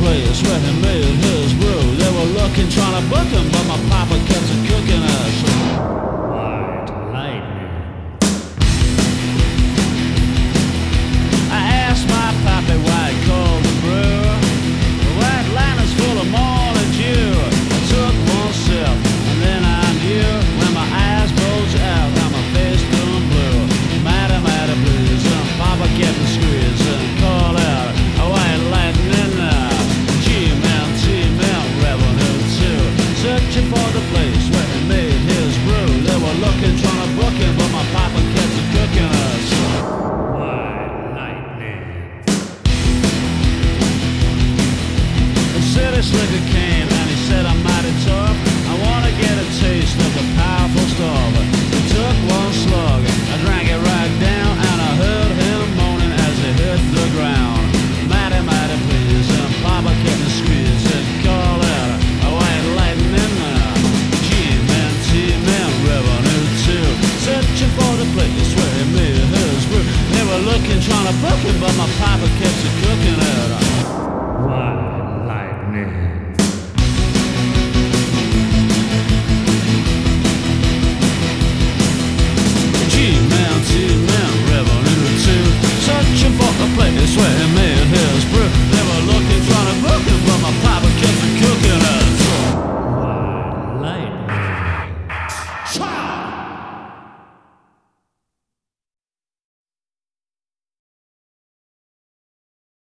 place where he made his brew. They were looking, trying to book him, but my papa kept a cooking us. White lightning. I asked my papa why he called the brew. The white lightning's full of morning dew. I took one sip, and then I knew when my eyes bulged out and my face turned blue. Mighty, mighty blues, and papa kept the squeeze and called out a white lightning now. G-Man, T-Man, Revenue too. Searching for the place where he made his brew. They were looking, trying to book him, but my papa kept a cooking us. White lightning. The city slicker came